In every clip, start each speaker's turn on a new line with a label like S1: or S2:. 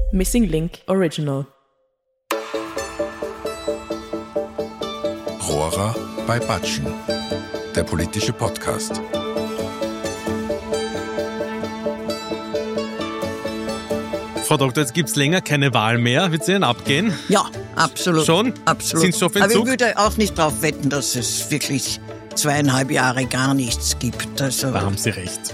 S1: Missing Link Original.
S2: Rohrer bei Batschen, der politische Podcast.
S3: Frau Doktor, jetzt gibt es länger keine Wahl mehr. Wird es Ihnen abgehen?
S4: Ja, absolut.
S3: Schon?
S4: Absolut.
S3: Sind Sie schon für den
S4: Aber
S3: Zug?
S4: ich würde auch nicht darauf wetten, dass es wirklich 2,5 Jahre gar nichts gibt. Also
S3: Da haben Sie recht.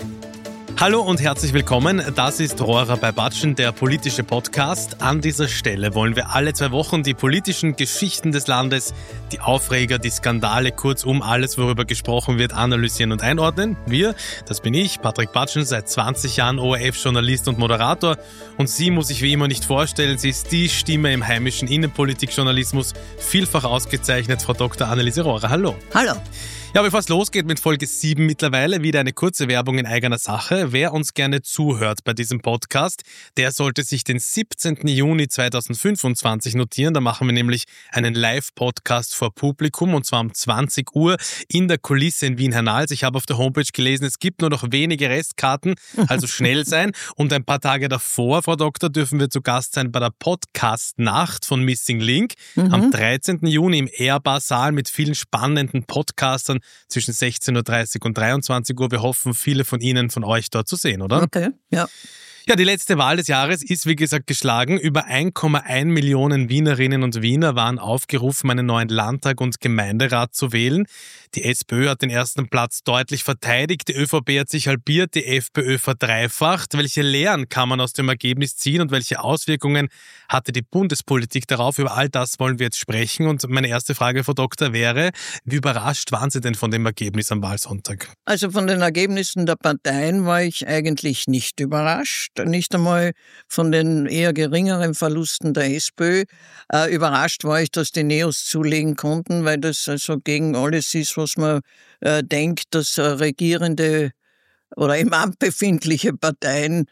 S3: Hallo und herzlich willkommen. Das ist Rohrer bei Batschen, der politische Podcast. An dieser Stelle wollen wir alle 2 Wochen die politischen Geschichten des Landes, die Aufreger, die Skandale, kurzum alles, worüber gesprochen wird, analysieren und einordnen. Wir, das bin ich, Patrick Batschen, seit 20 Jahren ORF-Journalist und Moderator. Und sie muss ich wie immer nicht vorstellen, sie ist die Stimme im heimischen Innenpolitikjournalismus, vielfach ausgezeichnet, Frau Dr. Anneliese Rohrer. Hallo.
S4: hallo.
S3: Ja, bevor es losgeht mit Folge 7 mittlerweile, wieder eine kurze Werbung in eigener Sache. Wer uns gerne zuhört bei diesem Podcast, der sollte sich den 17. Juni 2025 notieren. Da machen wir nämlich einen Live-Podcast vor Publikum und zwar um 20 Uhr in der Kulisse in Wien-Hernals. Ich habe auf der Homepage gelesen, es gibt nur noch wenige Restkarten, also schnell sein. Und ein paar Tage davor, Frau Doktor, dürfen wir zu Gast sein bei der Podcast-Nacht von Missing Link am 13. Juni im Airbar-Saal mit vielen spannenden Podcastern zwischen 16.30 Uhr und 23 Uhr. Wir hoffen, viele von Ihnen, von euch dort zu sehen, oder?
S4: Okay, ja.
S3: Ja, die letzte Wahl des Jahres ist, wie gesagt, geschlagen. Über 1,1 Millionen Wienerinnen und Wiener waren aufgerufen, einen neuen Landtag und Gemeinderat zu wählen. Die SPÖ hat den ersten Platz deutlich verteidigt. Die ÖVP hat sich halbiert, die FPÖ verdreifacht. Welche Lehren kann man aus dem Ergebnis ziehen und welche Auswirkungen hatte die Bundespolitik darauf? Über all das wollen wir jetzt sprechen. Und meine erste Frage, Frau Doktor, wäre, wie überrascht waren Sie denn von dem Ergebnis am Wahlsonntag?
S4: Also von den Ergebnissen der Parteien war ich eigentlich nicht überrascht. Nicht einmal von den eher geringeren Verlusten der SPÖ. Überrascht war ich, dass die Neos zulegen konnten, weil das also gegen alles ist, was man denkt, dass regierende oder im Amt befindliche Parteien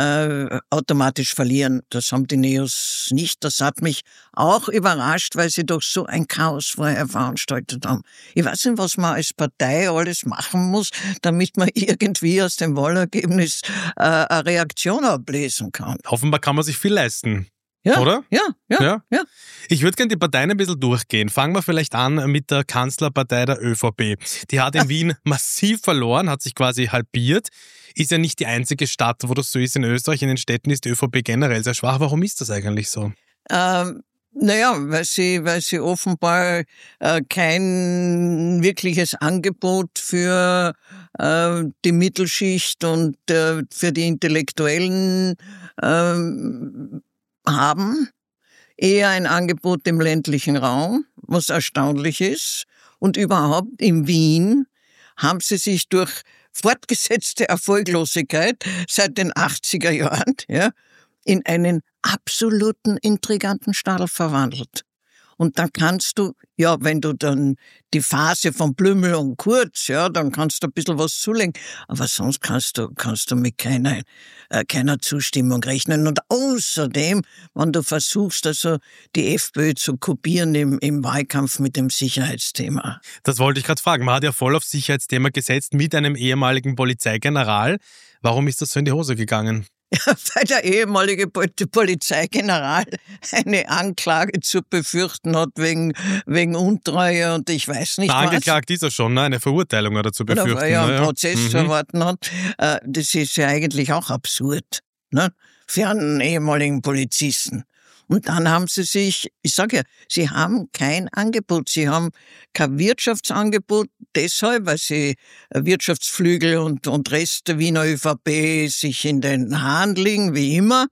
S4: automatisch verlieren. Das haben die Neos nicht. Das hat mich auch überrascht, weil sie doch so ein Chaos vorher veranstaltet haben. Ich weiß nicht, was man als Partei alles machen muss, damit man irgendwie aus dem Wahlergebnis eine Reaktion ablesen kann.
S3: Offenbar kann man sich viel leisten.
S4: Ja,
S3: Oder?
S4: Ja.
S3: Ich würde gerne die Parteien ein bisschen durchgehen. Fangen wir vielleicht an mit der Kanzlerpartei der ÖVP. Die hat in Wien massiv verloren, hat sich quasi halbiert. Ist ja nicht die einzige Stadt, wo das so ist in Österreich. In den Städten ist die ÖVP generell sehr schwach. Warum ist das eigentlich so?
S4: Naja, weil sie offenbar kein wirkliches Angebot für die Mittelschicht und für die Intellektuellen haben. Eher ein Angebot im ländlichen Raum, was erstaunlich ist. Und überhaupt in Wien haben sie sich durch fortgesetzte Erfolglosigkeit seit den 80er Jahren in einen absoluten intriganten Stadel verwandelt. Und dann kannst du, wenn du dann die Phase von Blümel und Kurz, dann kannst du ein bisschen was zulegen. Aber sonst kannst du mit keiner Zustimmung rechnen. Und außerdem, wenn du versuchst, also die FPÖ zu kopieren im Wahlkampf mit dem Sicherheitsthema.
S3: Das wollte ich gerade fragen. Man hat ja voll auf Sicherheitsthema gesetzt mit einem ehemaligen Polizeigeneral. Warum ist das so in die Hose gegangen?
S4: Weil der ehemalige Polizeigeneral eine Anklage zu befürchten hat wegen Untreue und ich weiß nicht was.
S3: Angeklagt ist er schon, ne? Eine Verurteilung oder zu befürchten.
S4: Oder weil er einen Prozess zu erwarten hat. Das ist ja eigentlich auch absurd, ne? Für einen ehemaligen Polizisten. Und dann haben sie sich, ich sage ja, sie haben kein Angebot. Sie haben kein Wirtschaftsangebot, deshalb, weil sie Wirtschaftsflügel und Rest der Wiener ÖVP sich in den Haaren liegen, wie immer.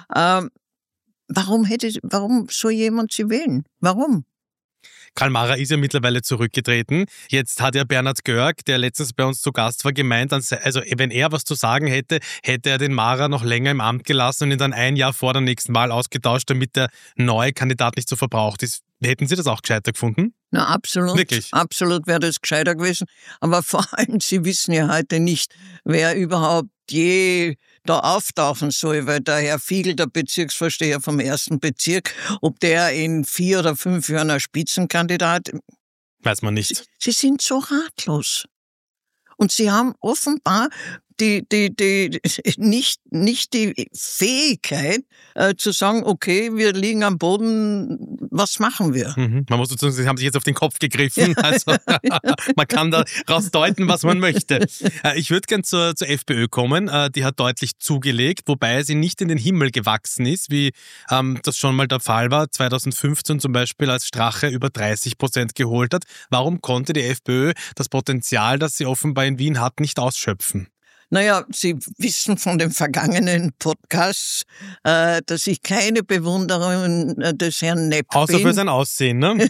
S4: Warum soll jemand sie wählen? Warum?
S3: Karl Maurer ist ja mittlerweile zurückgetreten. Jetzt hat ja Bernhard Görg, der letztens bei uns zu Gast war, gemeint, also wenn er was zu sagen hätte, hätte er den Maurer noch länger im Amt gelassen und ihn dann ein Jahr vor der nächsten Wahl ausgetauscht, damit der neue Kandidat nicht so verbraucht ist. Hätten Sie das auch gescheiter gefunden?
S4: Na, absolut.
S3: Wirklich?
S4: Absolut wäre das gescheiter gewesen. Aber vor allem, Sie wissen ja heute nicht, wer überhaupt je da auftauchen soll, weil der Herr Fiegel, der Bezirksvorsteher vom 1. Bezirk, ob der in 4 oder 5 Jahren ein Spitzenkandidat...
S3: Weiß man nicht.
S4: Sie sind so ratlos. Und sie haben offenbar nicht die Fähigkeit zu sagen, okay, wir liegen am Boden, was machen wir?
S3: Man muss dazu sagen, Sie haben sich jetzt auf den Kopf gegriffen, also man kann daraus deuten, was man möchte. Ich würde gern zur FPÖ kommen, die hat deutlich zugelegt, wobei sie nicht in den Himmel gewachsen ist, wie das schon mal der Fall war, 2015 zum Beispiel, als Strache über 30% geholt hat. Warum konnte die FPÖ das Potenzial, das sie offenbar in Wien hat, nicht ausschöpfen?
S4: Naja, Sie wissen von den vergangenen Podcasts, dass ich keine Bewunderin des Herrn Nepp bin.
S3: Außer für sein Aussehen, ne?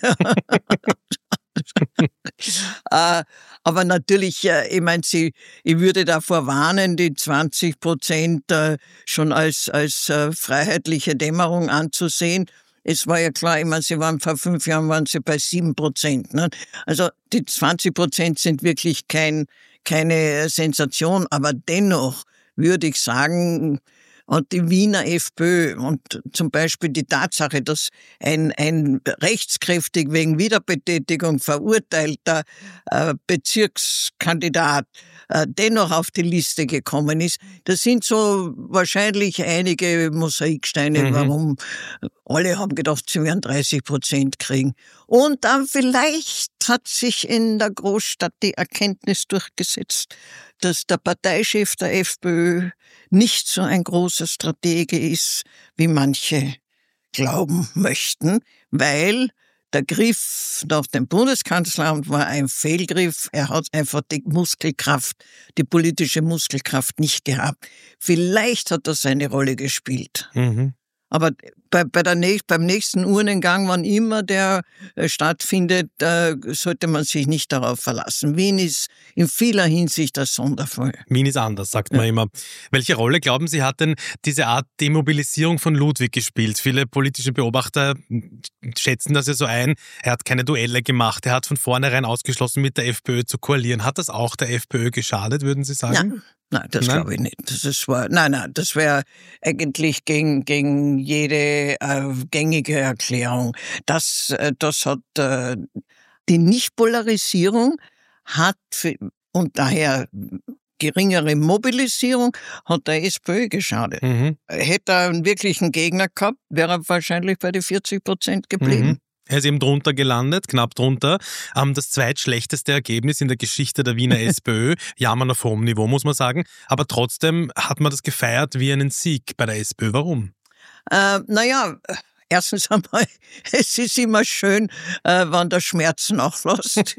S4: Aber natürlich, ich meine, ich würde davor warnen, die 20% schon als freiheitliche Dämmerung anzusehen. Es war ja klar, ich meine, vor 5 Jahren waren sie bei 7%. Ne? Also die 20% sind wirklich keine Sensation, aber dennoch würde ich sagen, und die Wiener FPÖ und zum Beispiel die Tatsache, dass ein rechtskräftig wegen Wiederbetätigung verurteilter Bezirkskandidat dennoch auf die Liste gekommen ist, das sind so wahrscheinlich einige Mosaiksteine, warum alle haben gedacht, sie werden 30% kriegen. Und dann vielleicht hat sich in der Großstadt die Erkenntnis durchgesetzt, dass der Parteichef der FPÖ nicht so ein großer Stratege ist, wie manche glauben möchten, weil der Griff nach dem Bundeskanzleramt war ein Fehlgriff. Er hat einfach die politische Muskelkraft nicht gehabt. Vielleicht hat das eine Rolle gespielt. Aber beim nächsten Urnengang, wann immer der stattfindet, sollte man sich nicht darauf verlassen. Wien ist in vieler Hinsicht ein Sonderfall.
S3: Wien ist anders, sagt man immer. Welche Rolle, glauben Sie, hat denn diese Art Demobilisierung von Ludwig gespielt? Viele politische Beobachter schätzen das ja so ein. Er hat keine Duelle gemacht. Er hat von vornherein ausgeschlossen, mit der FPÖ zu koalieren. Hat das auch der FPÖ geschadet, würden Sie sagen?
S4: Ja. Nein, das glaube ich nicht. Das wäre eigentlich gegen jede gängige Erklärung. Das hat die Nichtpolarisierung und daher geringere Mobilisierung hat der SPÖ geschadet. Hätte er einen wirklichen Gegner gehabt, wäre er wahrscheinlich bei den 40% geblieben.
S3: Er ist eben drunter gelandet, knapp drunter. Das zweitschlechteste Ergebnis in der Geschichte der Wiener SPÖ. Jammern auf hohem Niveau, muss man sagen. Aber trotzdem hat man das gefeiert wie einen Sieg bei der SPÖ. Warum?
S4: Erstens einmal, es ist immer schön, wenn der Schmerz nachlässt.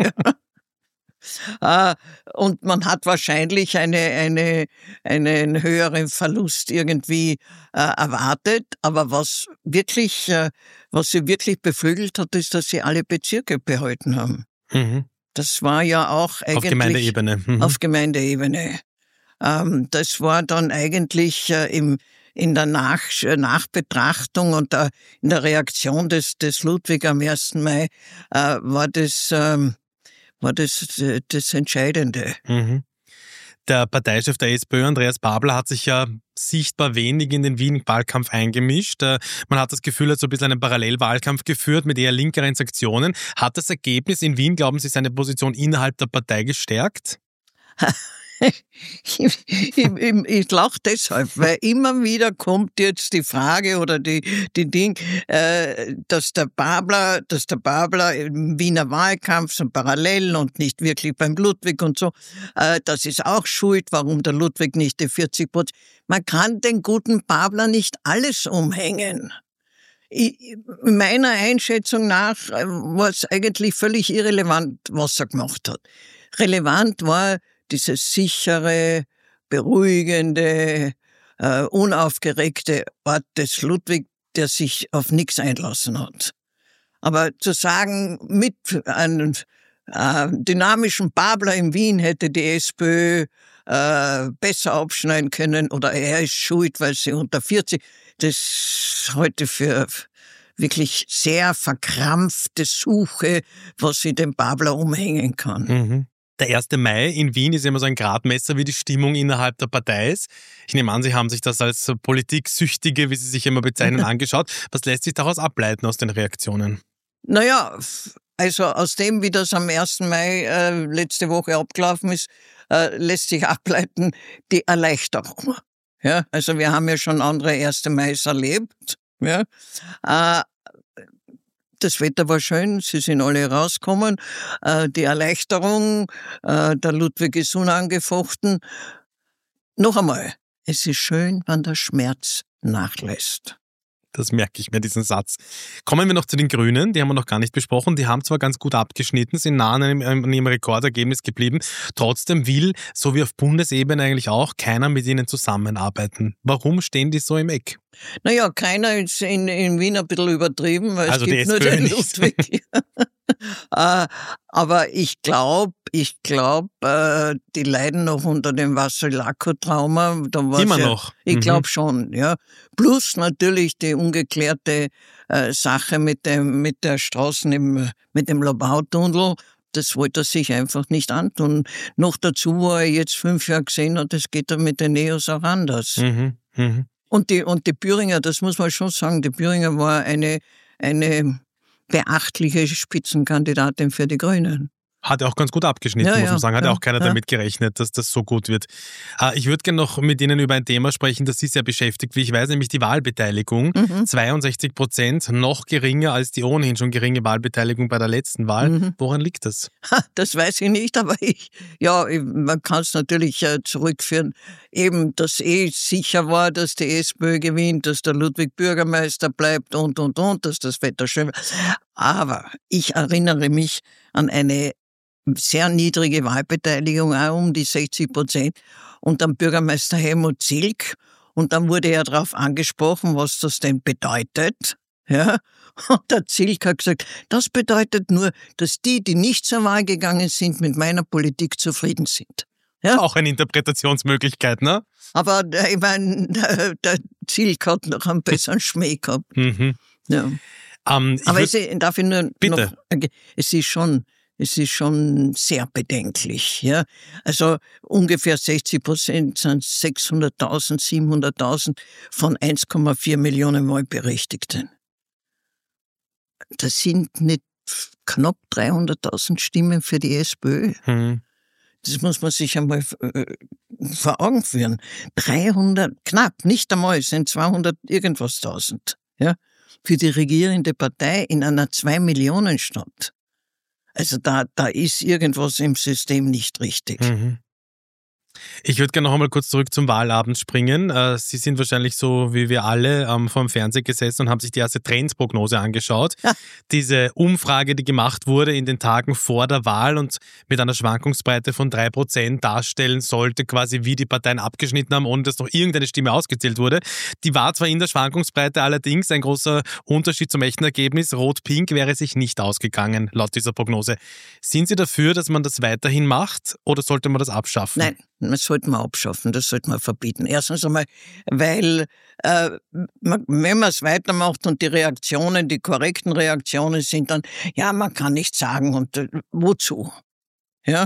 S4: Und man hat wahrscheinlich einen höheren Verlust irgendwie erwartet. Aber was sie wirklich beflügelt hat, ist, dass sie alle Bezirke behalten haben. Das war ja auch eigentlich
S3: auf Gemeindeebene.
S4: Auf Gemeindeebene. Das war dann eigentlich in der Nachbetrachtung und in der Reaktion des Ludwig am 1. Mai war das Entscheidende.
S3: Der Parteichef der SPÖ, Andreas Babler, hat sich ja sichtbar wenig in den Wien-Wahlkampf eingemischt. Man hat das Gefühl, er hat so ein bisschen einen Parallelwahlkampf geführt mit eher linkeren Sanktionen. Hat das Ergebnis in Wien, glauben Sie, seine Position innerhalb der Partei gestärkt?
S4: Ich lache deshalb, weil immer wieder kommt jetzt die Frage oder die Ding, dass der Babler im Wiener Wahlkampf so parallel und nicht wirklich beim Ludwig und so, das ist auch schuld, warum der Ludwig nicht die 40%. Man kann den guten Babler nicht alles umhängen. Meiner Einschätzung nach war es eigentlich völlig irrelevant, was er gemacht hat. Relevant war diese sichere, beruhigende, unaufgeregte Art des Ludwig, der sich auf nichts einlassen hat. Aber zu sagen, mit einem dynamischen Babler in Wien hätte die SPÖ besser abschneiden können oder er ist schuld, weil sie unter 40, das heute für wirklich sehr verkrampfte Suche, was sie dem Babler umhängen kann.
S3: Der 1. Mai in Wien ist immer so ein Gradmesser, wie die Stimmung innerhalb der Partei ist. Ich nehme an, Sie haben sich das als Politiksüchtige, wie Sie sich immer bezeichnen, angeschaut. Was lässt sich daraus ableiten aus den Reaktionen?
S4: Naja, also aus dem, wie das am 1. Mai letzte Woche abgelaufen ist, lässt sich ableiten, die Erleichterung. Ja, also wir haben ja schon andere 1. Mai erlebt. Ja. Das Wetter war schön, sie sind alle rausgekommen. Die Erleichterung, der Ludwig ist unangefochten. Noch einmal, es ist schön, wenn der Schmerz nachlässt.
S3: Das merke ich mir, diesen Satz. Kommen wir noch zu den Grünen, die haben wir noch gar nicht besprochen. Die haben zwar ganz gut abgeschnitten, sind nah an ihrem Rekordergebnis geblieben. Trotzdem will, so wie auf Bundesebene eigentlich auch, keiner mit ihnen zusammenarbeiten. Warum stehen die so im Eck?
S4: Naja, keiner ist in Wien ein bisschen übertrieben, weil
S3: also
S4: es gibt nur den Ludwig. Aber ich glaube, die leiden noch unter dem Vasilako-Trauma.
S3: Immer noch?
S4: Ich glaube schon, ja. Plus natürlich die ungeklärte Sache mit der Straßen mit dem Lobautunnel. Das wollte er sich einfach nicht antun. Noch dazu, wo er jetzt 5 Jahre gesehen hat, das geht dann mit den Neos auch anders. Und die Büringer, das muss man schon sagen, die Büringer war eine beachtliche Spitzenkandidatin für die Grünen.
S3: Hat er auch ganz gut abgeschnitten, muss man sagen. Hat ja auch keiner damit gerechnet, dass das so gut wird. Ich würde gerne noch mit Ihnen über ein Thema sprechen, das Sie sehr beschäftigt, wie ich weiß, nämlich die Wahlbeteiligung. 62%, noch geringer als die ohnehin schon geringe Wahlbeteiligung bei der letzten Wahl. Woran liegt das?
S4: Das weiß ich nicht, aber man kann es natürlich zurückführen. Eben, dass sicher war, dass die SPÖ gewinnt, dass der Ludwig Bürgermeister bleibt und, dass das Wetter schön war. Aber ich erinnere mich an eine sehr niedrige Wahlbeteiligung, auch um die 60%, und dann Bürgermeister Helmut Zilk. Und dann wurde er darauf angesprochen, was das denn bedeutet. Ja? Und der Zilk hat gesagt, das bedeutet nur, dass die nicht zur Wahl gegangen sind, mit meiner Politik zufrieden sind. Ja?
S3: Auch eine Interpretationsmöglichkeit, ne?
S4: Aber ich meine, der Zilk hat noch einen besseren Schmäh gehabt. Ja. Aber darf ich nur
S3: bitte.
S4: Es ist schon sehr bedenklich. Ja? Also ungefähr 60% sind 600.000, 700.000 von 1,4 Millionen Wahlberechtigten. Das sind nicht knapp 300.000 Stimmen für die SPÖ. Das muss man sich einmal vor Augen führen. 300, knapp, nicht einmal, es sind 200 irgendwas tausend. Ja? Für die regierende Partei in einer 2-Millionen-Stadt. Also da ist irgendwas im System nicht richtig.
S3: Ich würde gerne noch einmal kurz zurück zum Wahlabend springen. Sie sind wahrscheinlich so wie wir alle vor dem Fernseher gesessen und haben sich die erste Trendsprognose angeschaut. Ja. Diese Umfrage, die gemacht wurde in den Tagen vor der Wahl und mit einer Schwankungsbreite von 3% darstellen sollte, quasi wie die Parteien abgeschnitten haben, ohne dass noch irgendeine Stimme ausgezählt wurde. Die war zwar in der Schwankungsbreite, allerdings ein großer Unterschied zum echten Ergebnis. Rot-Pink wäre sich nicht ausgegangen, laut dieser Prognose. Sind Sie dafür, dass man das weiterhin macht oder sollte man das abschaffen?
S4: Nein. Das sollte man abschaffen, das sollte man verbieten. Erstens einmal, weil wenn man es weitermacht und die korrekten Reaktionen sind dann, ja, man kann nicht sagen und wozu? Ja?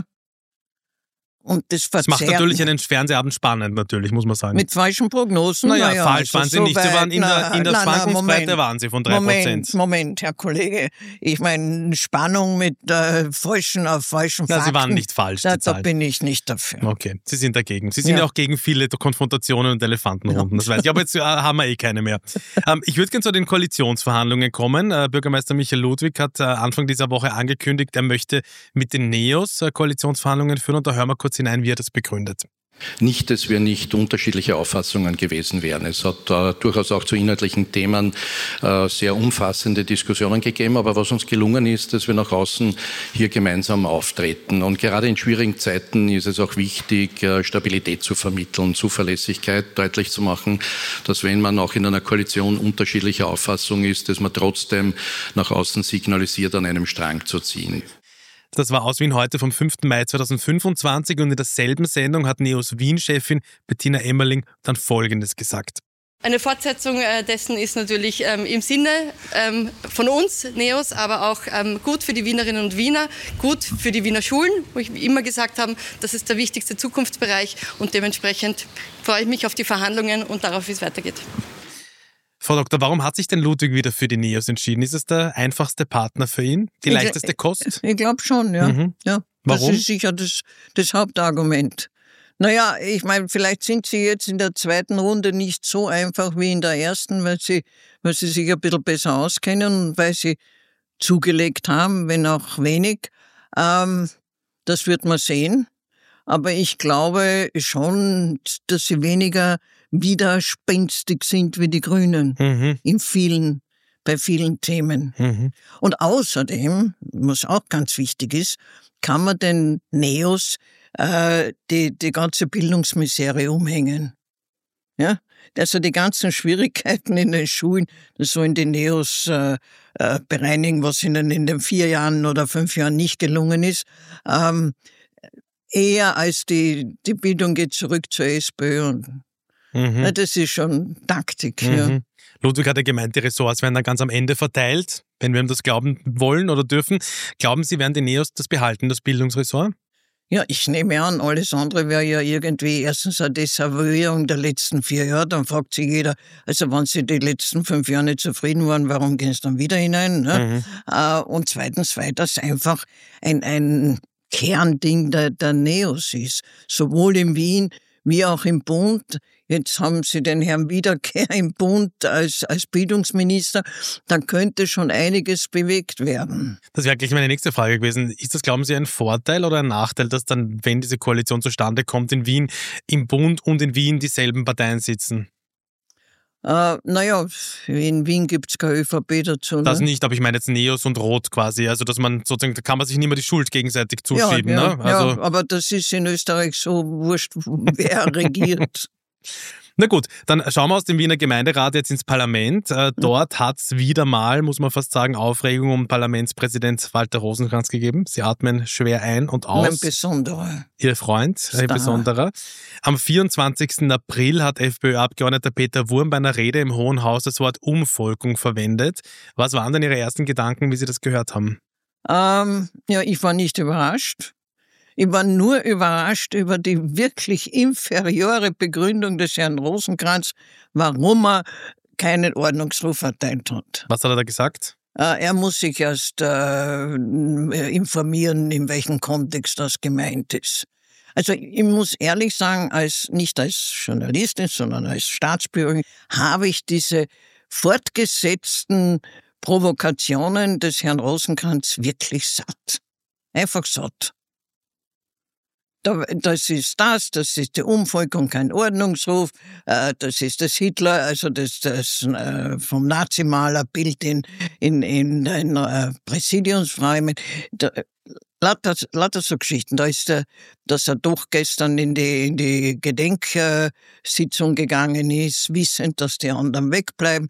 S4: Und das
S3: macht natürlich einen Fernsehabend spannend, natürlich, muss man sagen.
S4: Mit falschen Prognosen?
S3: Naja, falsch waren sie nicht. Sie waren in der Schwankungsbreite waren sie von 3%.
S4: Moment, Herr Kollege. Ich meine, Spannung mit falschen Fakten.
S3: Sie waren nicht falsch, die
S4: Da
S3: Zahlen.
S4: bin ich nicht dafür.
S3: Okay, Sie sind dagegen. Sie sind ja auch gegen viele Konfrontationen und Elefantenrunden, das weiß ich. Aber jetzt haben wir keine mehr. Ich würde gerne zu den Koalitionsverhandlungen kommen. Bürgermeister Michael Ludwig hat Anfang dieser Woche angekündigt, er möchte mit den Neos Koalitionsverhandlungen führen. Und da hören wir kurz hinein, wie er das begründet.
S1: Nicht, dass wir nicht unterschiedliche Auffassungen gewesen wären. Es hat durchaus auch zu inhaltlichen Themen sehr umfassende Diskussionen gegeben. Aber was uns gelungen ist, dass wir nach außen hier gemeinsam auftreten. Und gerade in schwierigen Zeiten ist es auch wichtig, Stabilität zu vermitteln, Zuverlässigkeit deutlich zu machen, dass wenn man auch in einer Koalition unterschiedlicher Auffassung ist, dass man trotzdem nach außen signalisiert, an einem Strang zu ziehen.
S3: Das war aus Wien heute vom 5. Mai 2025 und in derselben Sendung hat Neos Wien-Chefin Bettina Emmerling dann Folgendes gesagt.
S5: Eine Fortsetzung dessen ist natürlich im Sinne von uns, Neos, aber auch gut für die Wienerinnen und Wiener, gut für die Wiener Schulen, wo ich immer gesagt habe, das ist der wichtigste Zukunftsbereich und dementsprechend freue ich mich auf die Verhandlungen und darauf, wie es weitergeht.
S3: Frau Doktor, warum hat sich denn Ludwig wieder für die Neos entschieden? Ist es der einfachste Partner für ihn? Die leichteste Kost?
S4: Ich glaube schon, ja.
S3: Mhm.
S4: Ja.
S3: Warum?
S4: Das ist sicher das Hauptargument. Naja, ich meine, vielleicht sind sie jetzt in der zweiten Runde nicht so einfach wie in der ersten, weil sie sich ein bisschen besser auskennen und weil sie zugelegt haben, wenn auch wenig. Das wird man sehen. Aber ich glaube schon, dass sie weniger widerspenstig sind wie die Grünen bei vielen Themen. Und außerdem, was auch ganz wichtig ist, kann man den Neos die ganze Bildungsmisere umhängen. Ja? Also die ganzen Schwierigkeiten in den Schulen, das sollen die Neos bereinigen, was ihnen in den 4 Jahren oder 5 Jahren nicht gelungen ist. Eher als die Bildung geht zurück zur SPÖ. Und, ja, das ist schon Taktik. Ja.
S3: Ludwig hat ja gemeint, die Ressorts werden dann ganz am Ende verteilt, wenn wir ihm das glauben wollen oder dürfen. Glauben Sie, werden die Neos das behalten, das Bildungsressort?
S4: Ja, ich nehme an, alles andere wäre ja irgendwie erstens eine Desavouierung der letzten 4 Jahre. Dann fragt sich jeder, also wenn sie die letzten 5 Jahre nicht zufrieden waren, warum gehen sie dann wieder hinein? Ne? Und zweitens, weil das einfach ein Kernding der Neos ist. Sowohl in Wien wie auch im Bund. Jetzt haben sie den Herrn Wiederkehr im Bund als Bildungsminister. Dann könnte schon einiges bewegt werden.
S3: Das wäre gleich meine nächste Frage gewesen. Ist das, glauben Sie, ein Vorteil oder ein Nachteil, dass dann, wenn diese Koalition zustande kommt, in Wien, im Bund und in Wien dieselben Parteien sitzen?
S4: Naja, in Wien gibt's keine ÖVP dazu. Ne?
S3: Das nicht, aber ich meine jetzt Neos und Rot quasi. Also, dass man sozusagen, da kann man sich nicht mehr die Schuld gegenseitig zuschieben.
S4: Ja,
S3: ne? Also,
S4: ja, aber das ist in Österreich so wurscht, wer regiert.
S3: Na gut, dann schauen wir aus dem Wiener Gemeinderat jetzt ins Parlament. Dort hat es wieder mal, muss man fast sagen, Aufregung um Parlamentspräsident Walter Rosenkranz gegeben. Sie atmen schwer ein und aus.
S4: Ein besonderer.
S3: Ihr Freund, ein besonderer. Am 24. April hat FPÖ-Abgeordneter Peter Wurm bei einer Rede im Hohen Haus das Wort Umvolkung verwendet. Was waren denn Ihre ersten Gedanken, wie Sie das gehört haben?
S4: Ja, ich war nicht überrascht. Ich war nur überrascht über die wirklich inferiore Begründung des Herrn Rosenkranz, warum er keinen Ordnungsruf erteilt hat.
S3: Was hat er da gesagt?
S4: Er muss sich erst informieren, in welchem Kontext das gemeint ist. Also ich muss ehrlich sagen, nicht als Journalistin, sondern als Staatsbürgerin habe ich diese fortgesetzten Provokationen des Herrn Rosenkranz wirklich satt. Einfach satt. Das ist die Umvolkung, kein Ordnungsruf, das ist das Hitler, also das vom Nazimalerbild in Präsidiumsräumen. Lauter so Geschichten. Da ist dass er doch gestern in die Gedenksitzung gegangen ist, wissend, dass die anderen wegbleiben.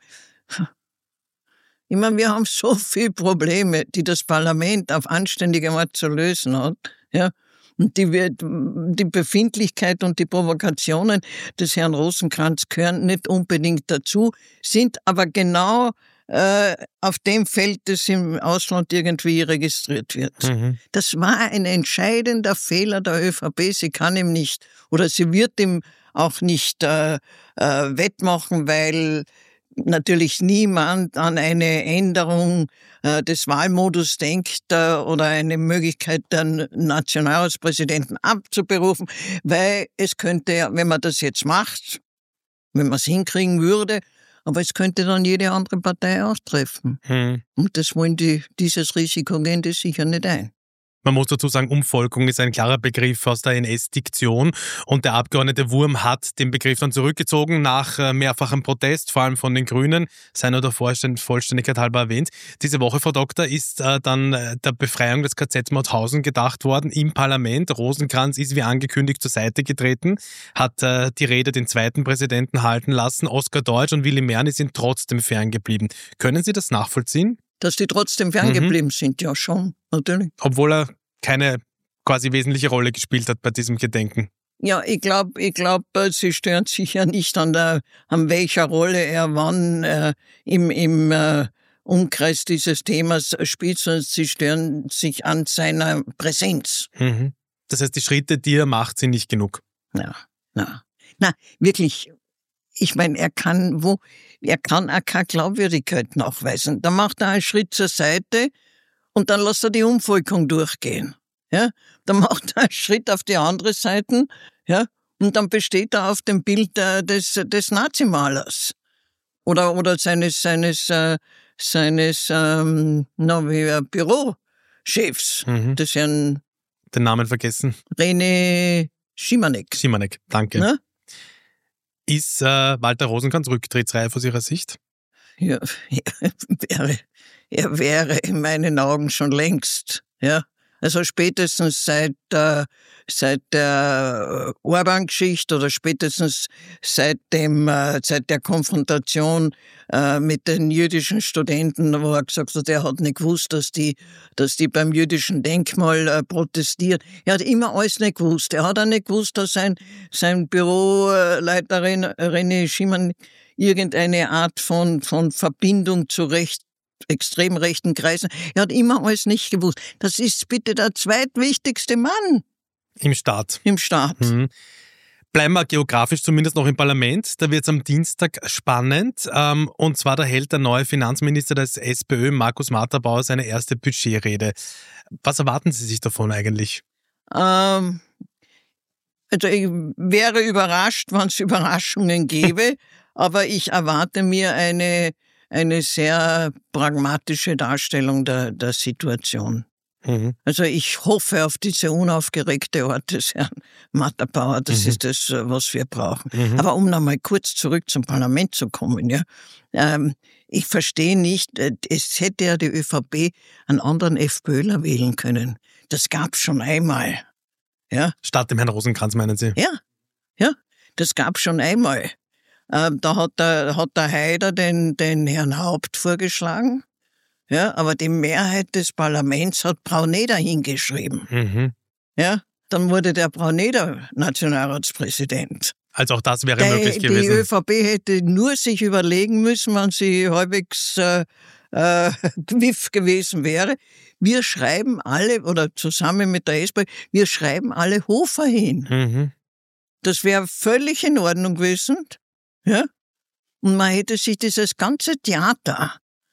S4: Ich meine, wir haben so viele Probleme, die das Parlament auf anständige Art zu lösen hat, ja. Und die Befindlichkeit und die Provokationen des Herrn Rosenkranz gehören nicht unbedingt dazu, sind aber genau auf dem Feld, das im Ausland irgendwie registriert wird. Das war ein entscheidender Fehler der ÖVP. Sie kann ihm nicht, oder sie wird ihm auch nicht wettmachen, weil natürlich niemand an eine Änderung des Wahlmodus denkt oder eine Möglichkeit, den Nationalratspräsidenten abzuberufen, weil es könnte ja, wenn man das jetzt macht, wenn man es hinkriegen würde, aber es könnte dann jede andere Partei auch treffen. Und das dieses Risiko gehen die sicher nicht ein.
S3: Man muss dazu sagen, Umvolkung ist ein klarer Begriff aus der NS-Diktion und der Abgeordnete Wurm hat den Begriff dann zurückgezogen nach mehrfachem Protest, vor allem von den Grünen, sei nur der Vollständigkeit halber erwähnt. Diese Woche, Frau Doktor, ist dann der Befreiung des KZ Mauthausen gedacht worden im Parlament. Rosenkranz ist wie angekündigt zur Seite getreten, hat die Rede den zweiten Präsidenten halten lassen. Oskar Deutsch und Willy Merni sind trotzdem ferngeblieben. Können Sie das nachvollziehen?
S4: Dass die trotzdem ferngeblieben sind, ja schon, natürlich.
S3: Obwohl er keine quasi wesentliche Rolle gespielt hat bei diesem Gedenken.
S4: Ja, ich glaube, sie stören sich ja nicht an welcher Rolle er wann im Umkreis dieses Themas spielt, sondern sie stören sich an seiner Präsenz.
S3: Das heißt, die Schritte, die er macht, sind nicht genug.
S4: Na, wirklich. Ich meine, er kann auch keine Glaubwürdigkeit nachweisen. Da macht er einen Schritt zur Seite und dann lässt er die Umvolkung durchgehen. Ja, dann macht er einen Schritt auf die andere Seite, ja, und dann besteht er auf dem Bild des Nazimalers oder seines Bürochefs, des Herrn
S3: Den Namen vergessen.
S4: René Schimanek.
S3: Schimanek, danke.
S4: Ne?
S3: Ist Walter Rosenkranz rücktrittsreif aus Ihrer Sicht?
S4: Ja, er wäre in meinen Augen schon längst, ja. Also spätestens seit der Orban-Geschichte oder spätestens seit der Konfrontation mit den jüdischen Studenten, wo er gesagt hat, er hat nicht gewusst, dass die beim jüdischen Denkmal protestieren. Er hat immer alles nicht gewusst. Er hat auch nicht gewusst, dass sein Büroleiterin René Schimann irgendeine Art von Verbindung zu extrem rechten Kreisen. Er hat immer alles nicht gewusst. Das ist bitte der zweitwichtigste Mann.
S3: Im Staat.
S4: Im Staat.
S3: Bleiben wir geografisch zumindest noch im Parlament. Da wird es am Dienstag spannend. Und zwar da hält der neue Finanzminister des SPÖ, Markus Matterbauer, seine erste Budgetrede. Was erwarten Sie sich davon eigentlich?
S4: Also ich wäre überrascht, wenn es Überraschungen gäbe, aber ich erwarte mir eine sehr pragmatische Darstellung der Situation. Also ich hoffe auf diese unaufgeregte Art des Herrn Matterbauer. Das ist das, was wir brauchen. Aber um nochmal kurz zurück zum Parlament zu kommen, ja, ich verstehe nicht, es hätte ja die ÖVP einen anderen FPÖler wählen können. Das gab's schon einmal. Ja.
S3: Statt dem Herrn Rosenkranz, meinen Sie?
S4: Ja, das gab's schon einmal. Da hat der Haider den Herrn Haupt vorgeschlagen, ja, aber die Mehrheit des Parlaments hat Brauneder hingeschrieben. Ja, dann wurde der Brauneder Nationalratspräsident.
S3: Also auch das wäre möglich gewesen.
S4: Die ÖVP hätte nur sich überlegen müssen, wenn sie halbwegs gewiff gewesen wäre. Wir schreiben alle, oder zusammen mit der SPÖ, wir schreiben alle Hofer hin. Das wäre völlig in Ordnung gewesen. Ja? Und man hätte sich dieses ganze Theater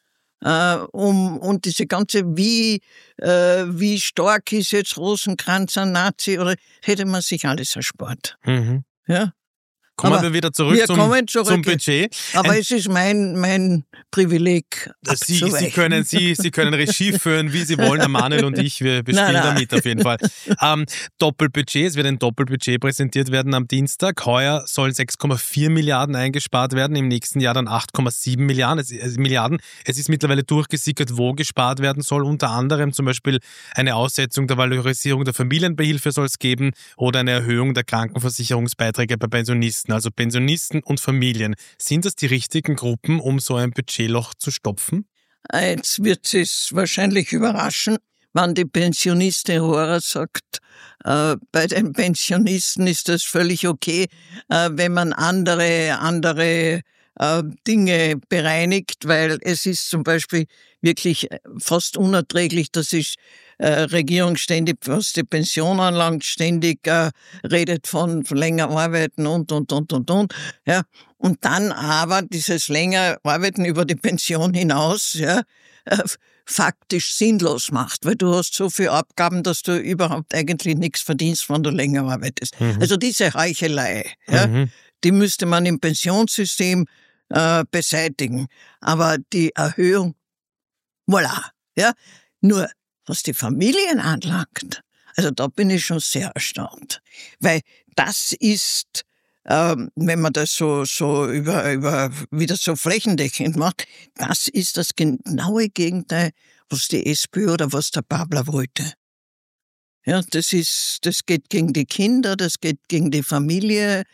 S4: und diese ganze, wie stark ist jetzt Rosenkranz ein Nazi, oder hätte man sich alles erspart. Ja?
S3: Kommen wir wieder zurück zum Budget.
S4: Aber es ist mein Privileg,
S3: Sie können Regie führen, wie Sie wollen. Der Manuel und ich, wir spielen da mit auf jeden Fall. Doppelbudget, es wird ein Doppelbudget präsentiert werden am Dienstag. Heuer sollen 6,4 Milliarden eingespart werden, im nächsten Jahr dann 8,7 Milliarden. Es ist mittlerweile durchgesickert, wo gespart werden soll. Unter anderem zum Beispiel eine Aussetzung der Valorisierung der Familienbeihilfe soll es geben oder eine Erhöhung der Krankenversicherungsbeiträge bei Pensionisten. Also Pensionisten und Familien. Sind das die richtigen Gruppen, um so ein Budgetloch zu stopfen?
S4: Jetzt wird es wahrscheinlich überraschen, wenn die Pensionistin Hora sagt, bei den Pensionisten ist das völlig okay, wenn man andere Dinge bereinigt, weil es ist zum Beispiel wirklich fast unerträglich, dass sich Regierung ständig, was die Pension anlangt, ständig redet von länger arbeiten und. Ja. Und dann aber dieses länger Arbeiten über die Pension hinaus, ja, faktisch sinnlos macht, weil du hast so viele Abgaben, dass du überhaupt eigentlich nichts verdienst, wenn du länger arbeitest. Also diese Heuchelei, ja, die müsste man im Pensionssystem beseitigen. Aber die Erhöhung, voilà, ja, nur was die Familien anlangt, also da bin ich schon sehr erstaunt. Weil das ist, wenn man das so wieder so flächendeckend macht, das ist das genaue Gegenteil, was die SPÖ oder was der Babler wollte. Ja, das geht gegen die Kinder, das geht gegen die Familie,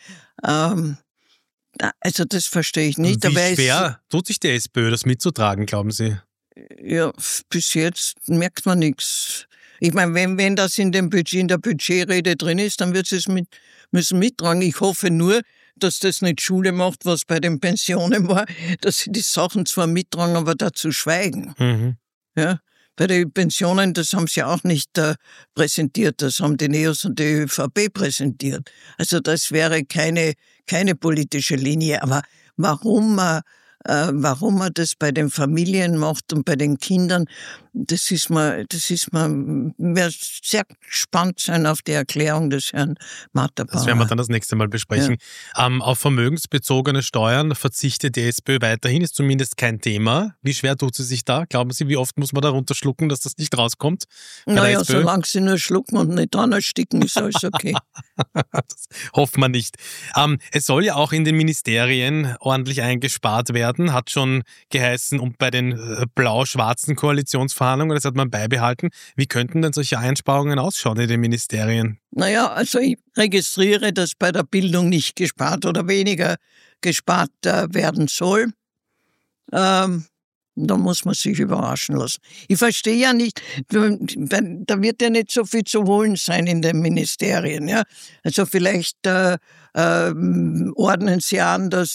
S4: also das verstehe ich nicht.
S3: Wie schwer tut sich die SPÖ, das mitzutragen, glauben Sie?
S4: Ja, bis jetzt merkt man nichts. Ich meine, wenn das in der Budgetrede drin ist, dann wird sie es müssen mittragen. Ich hoffe nur, dass das nicht Schule macht, was bei den Pensionen war, dass sie die Sachen zwar mittragen, aber dazu schweigen. Ja, bei den Pensionen, das haben sie auch nicht präsentiert, das haben die NEOS und die ÖVP präsentiert. Also das wäre keine politische Linie. Aber warum warum er das bei den Familien macht und bei den Kindern, das ist mir, werde sehr gespannt sein auf die Erklärung des Herrn Matterbauer.
S3: Das werden wir dann das nächste Mal besprechen. Ja. Auf vermögensbezogene Steuern verzichtet die SPÖ weiterhin, ist zumindest kein Thema. Wie schwer tut sie sich da? Glauben Sie, wie oft muss man da runterschlucken, dass das nicht rauskommt?
S4: Naja, solange sie nur schlucken und nicht ersticken, ist alles okay.
S3: Das hoffen wir nicht. Es soll ja auch in den Ministerien ordentlich eingespart werden, hat schon geheißen, und bei den blau-schwarzen Koalitionsverhandlungen, das hat man beibehalten. Wie könnten denn solche Einsparungen ausschauen in den Ministerien?
S4: Naja, also ich registriere, dass bei der Bildung nicht gespart oder weniger gespart werden soll. Da muss man sich überraschen lassen. Ich verstehe ja nicht, da wird ja nicht so viel zu holen sein in den Ministerien. Ja? Also vielleicht ordnen sie an, dass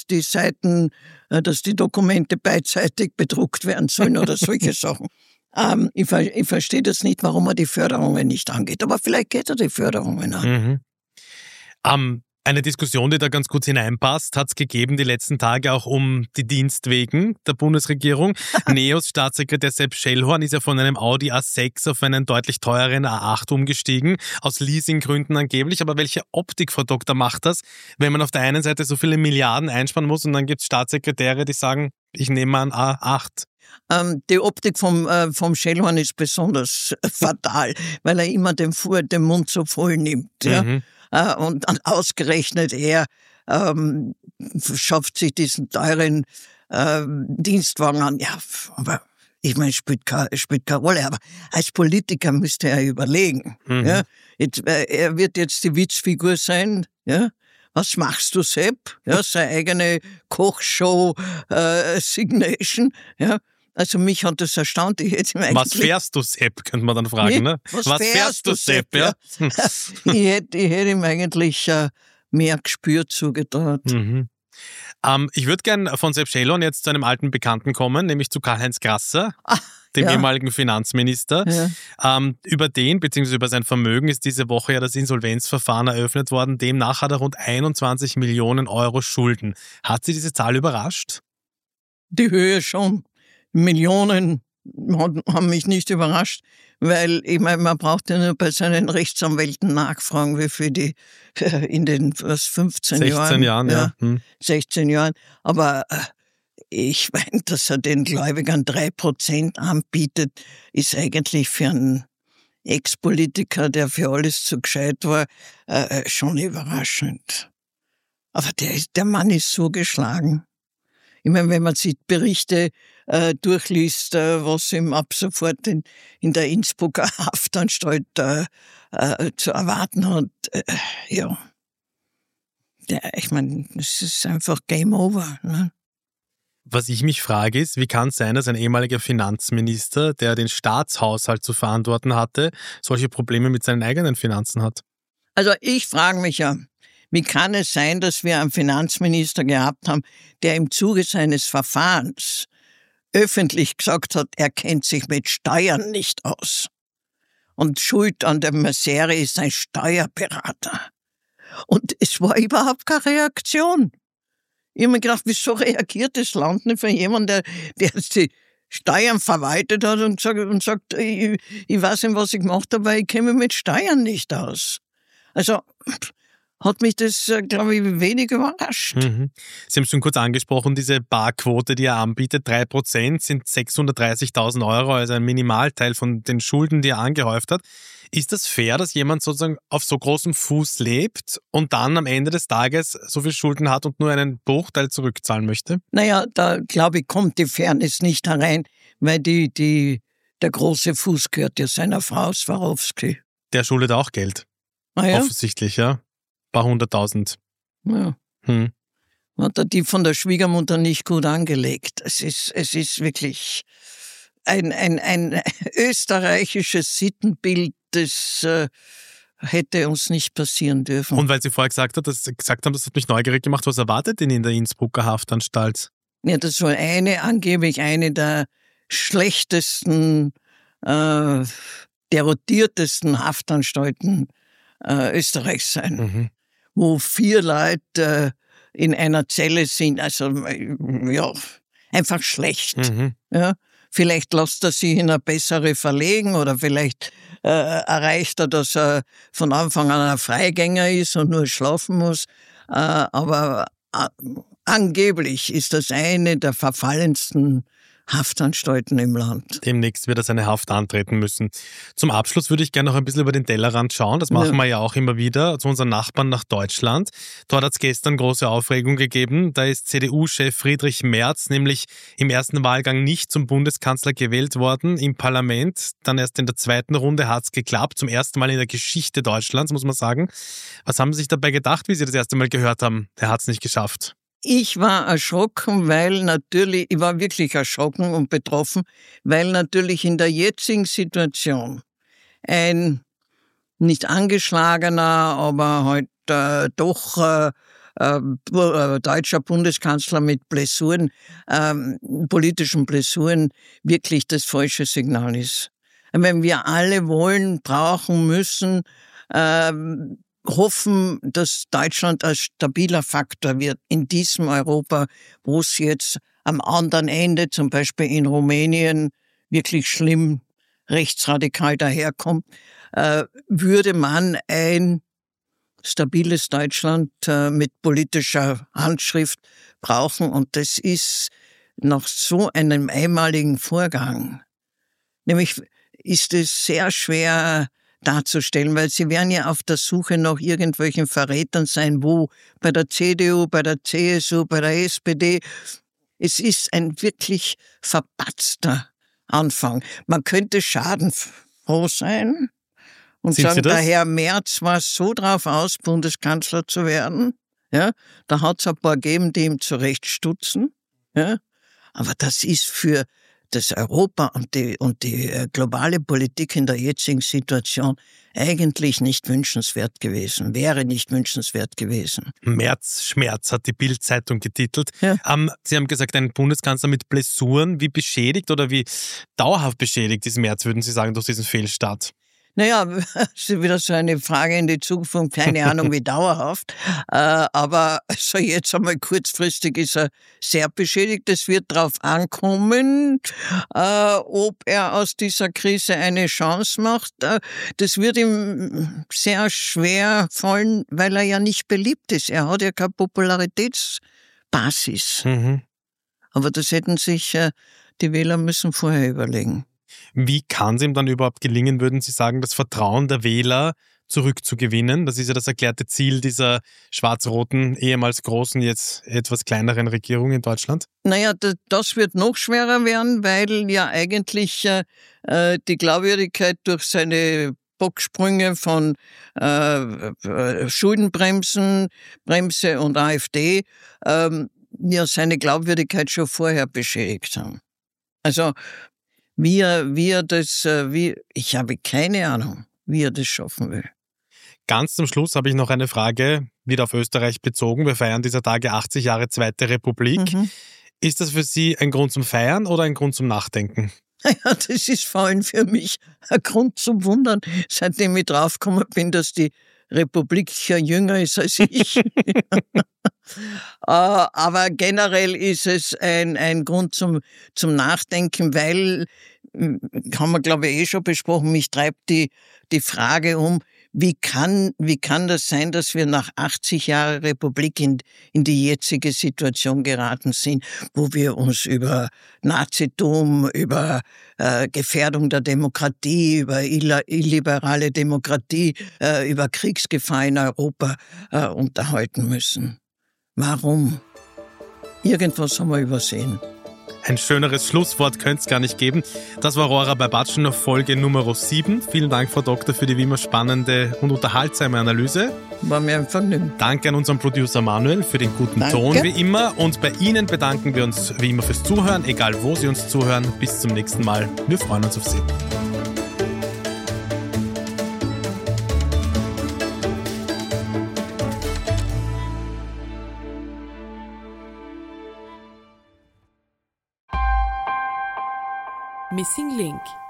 S4: die Dokumente beidseitig bedruckt werden sollen oder solche Sachen. Ich verstehe das nicht, warum man die Förderungen nicht angeht. Aber vielleicht geht er die Förderungen an.
S3: Eine Diskussion, die da ganz gut hineinpasst, hat es gegeben die letzten Tage auch um die Dienstwegen der Bundesregierung. NEOS Staatssekretär Sepp Schellhorn ist ja von einem Audi A6 auf einen deutlich teureren A8 umgestiegen, aus Leasinggründen angeblich. Aber welche Optik, Frau Doktor, macht das, wenn man auf der einen Seite so viele Milliarden einsparen muss und dann gibt es Staatssekretäre, die sagen, ich nehme mal ein A8?
S4: Die Optik vom Schellhorn ist besonders fatal, weil er immer den Mund so voll nimmt. Ja? Und dann ausgerechnet er schafft sich diesen teuren Dienstwagen an. Ja, aber ich meine, spielt keine Rolle. Aber als Politiker müsste er überlegen. Ja? Er wird jetzt die Witzfigur sein. Ja? Was machst du, Sepp? Ja, seine eigene Kochshow Signation. Ja? Also mich hat das erstaunt.
S3: Was fährst du, Sepp, könnte man dann fragen. Ne?
S4: Was fährst du, Sepp? Ja? Ich hätte ihm eigentlich mehr Gespür zugetraut.
S3: Ich würde gerne von Sepp Schellhorn jetzt zu einem alten Bekannten kommen, nämlich zu Karl-Heinz Grasser, dem ehemaligen Finanzminister. Ja. Über den, beziehungsweise über sein Vermögen ist diese Woche ja das Insolvenzverfahren eröffnet worden. Demnach hat er rund 21 Millionen Euro Schulden. Hat Sie diese Zahl überrascht?
S4: Die Höhe schon. Millionen haben mich nicht überrascht, weil ich meine, man braucht ja nur bei seinen Rechtsanwälten nachfragen, wie viel die in den 15 Jahren.
S3: 16 Jahren, ja.
S4: 16 Jahren. Aber ich meine, dass er den Gläubigern 3% anbietet, ist eigentlich für einen Ex-Politiker, der für alles zu gescheit war, schon überraschend. Aber der Mann ist so geschlagen. Ich meine, wenn man sich Berichte durchliest, was ihm ab sofort in der Innsbrucker Haftanstalt zu erwarten hat, ja, ich meine, es ist einfach Game Over. Ne?
S3: Was ich mich frage ist, wie kann es sein, dass ein ehemaliger Finanzminister, der den Staatshaushalt zu verantworten hatte, solche Probleme mit seinen eigenen Finanzen hat?
S4: Also ich frage mich ja, wie kann es sein, dass wir einen Finanzminister gehabt haben, der im Zuge seines Verfahrens öffentlich gesagt hat, er kennt sich mit Steuern nicht aus. Und schuld an der Misere ist ein Steuerberater. Und es war überhaupt keine Reaktion. Ich habe mir gedacht, wieso reagiert das Land nicht für jemanden, der die Steuern verwaltet hat und sagt, ich weiß nicht, was ich gemacht habe, weil ich kenne mich mit Steuern nicht aus. Also hat mich das, glaube ich, wenig überrascht.
S3: Sie haben es schon kurz angesprochen, diese Barquote, die er anbietet, 3% sind 630.000 €, also ein Minimalteil von den Schulden, die er angehäuft hat. Ist das fair, dass jemand sozusagen auf so großem Fuß lebt und dann am Ende des Tages so viel Schulden hat und nur einen Bruchteil zurückzahlen möchte?
S4: Naja, da, glaube ich, kommt die Fairness nicht herein, weil der große Fuß gehört ja seiner Frau Swarovski.
S3: Der schuldet auch Geld.
S4: Ah ja?
S3: Offensichtlich, ja. Paar 100.000.
S4: Ja. Hat er die von der Schwiegermutter nicht gut angelegt. Es ist wirklich ein österreichisches Sittenbild, das hätte uns nicht passieren dürfen.
S3: Und weil Sie vorher gesagt haben, das hat mich neugierig gemacht, was erwartet denn in der Innsbrucker Haftanstalt?
S4: Ja, das soll angeblich eine der schlechtesten, derodiertesten Haftanstalten Österreichs sein, wo 4 Leute in einer Zelle sind. Also ja, einfach schlecht. Ja, vielleicht lässt er sich in eine bessere verlegen oder vielleicht erreicht er, dass er von Anfang an ein Freigänger ist und nur schlafen muss. Aber angeblich ist das eine der verfallensten Haftanstalten im Land.
S3: Demnächst wird er seine Haft antreten müssen. Zum Abschluss würde ich gerne noch ein bisschen über den Tellerrand schauen. Das machen wir ja auch immer wieder zu unseren Nachbarn nach Deutschland. Dort hat es gestern große Aufregung gegeben. Da ist CDU-Chef Friedrich Merz nämlich im ersten Wahlgang nicht zum Bundeskanzler gewählt worden. Im Parlament, dann erst in der zweiten Runde hat es geklappt. Zum ersten Mal in der Geschichte Deutschlands, muss man sagen. Was haben Sie sich dabei gedacht, wie Sie das erste Mal gehört haben? Der hat es nicht geschafft.
S4: Ich war erschrocken, ich war wirklich erschrocken und betroffen, weil natürlich in der jetzigen Situation ein nicht angeschlagener, aber halt doch deutscher Bundeskanzler mit Blessuren, politischen Blessuren, wirklich das falsche Signal ist. Wenn wir alle wollen, brauchen, müssen, hoffen, dass Deutschland ein stabiler Faktor wird in diesem Europa, wo es jetzt am anderen Ende, zum Beispiel in Rumänien, wirklich schlimm rechtsradikal daherkommt, würde man ein stabiles Deutschland mit politischer Handschrift brauchen. Und das ist nach so einem einmaligen Vorgang, nämlich ist es sehr schwer darzustellen, weil sie werden ja auf der Suche nach irgendwelchen Verrätern sein, wo? Bei der CDU, bei der CSU, bei der SPD. Es ist ein wirklich verpatzter Anfang. Man könnte schadenfroh sein und sagen, der Herr Merz war so drauf aus, Bundeskanzler zu werden. Ja, da hat es ein paar gegeben, die ihm zurechtstutzen. Ja, aber das ist für das Europa und die globale Politik in der jetzigen Situation eigentlich nicht wünschenswert gewesen, wäre nicht wünschenswert gewesen.
S3: Merz Schmerz hat die Bild-Zeitung getitelt. Ja. Sie haben gesagt, ein Bundeskanzler mit Blessuren. Wie beschädigt oder wie dauerhaft beschädigt ist Merz, würden Sie sagen, durch diesen Fehlstart?
S4: Naja, das ist wieder so eine Frage in die Zukunft, keine Ahnung wie dauerhaft, aber so jetzt einmal kurzfristig ist er sehr beschädigt. Es wird darauf ankommen, ob er aus dieser Krise eine Chance macht. Das wird ihm sehr schwer fallen, weil er ja nicht beliebt ist. Er hat ja keine Popularitätsbasis. Aber das hätten sich die Wähler müssen vorher überlegen.
S3: Wie kann es ihm dann überhaupt gelingen, würden Sie sagen, das Vertrauen der Wähler zurückzugewinnen? Das ist ja das erklärte Ziel dieser schwarz-roten, ehemals großen, jetzt etwas kleineren Regierung in Deutschland.
S4: Naja, das wird noch schwerer werden, weil ja eigentlich die Glaubwürdigkeit durch seine Bocksprünge von Schuldenbremse und AfD ja seine Glaubwürdigkeit schon vorher beschädigt haben. Also ich habe keine Ahnung, wie er das schaffen will.
S3: Ganz zum Schluss habe ich noch eine Frage, wieder auf Österreich bezogen. Wir feiern dieser Tage 80 Jahre Zweite Republik. Ist das für Sie ein Grund zum Feiern oder ein Grund zum Nachdenken?
S4: Ja, das ist vor allem für mich ein Grund zum Wundern, seitdem ich draufgekommen bin, dass die Republik ja jünger ist als ich. Aber generell ist es ein Grund zum Nachdenken, weil, haben wir glaube ich schon besprochen, mich treibt die Frage um, wie kann das sein, dass wir nach 80 Jahren Republik in die jetzige Situation geraten sind, wo wir uns über Nazitum, über Gefährdung der Demokratie, über illiberale Demokratie, über Kriegsgefahr in Europa unterhalten müssen. Warum? Irgendwas haben wir übersehen.
S3: Ein schöneres Schlusswort könnte es gar nicht geben. Das war Aurora Babatschner, Folge Nummer 7. Vielen Dank, Frau Doktor, für die wie immer spannende und unterhaltsame Analyse.
S4: War mir ein Vergnügen.
S3: Danke an unseren Producer Manuel für den guten Ton wie immer. Und bei Ihnen bedanken wir uns wie immer fürs Zuhören, egal wo Sie uns zuhören. Bis zum nächsten Mal. Wir freuen uns auf Sie.
S6: Missing Link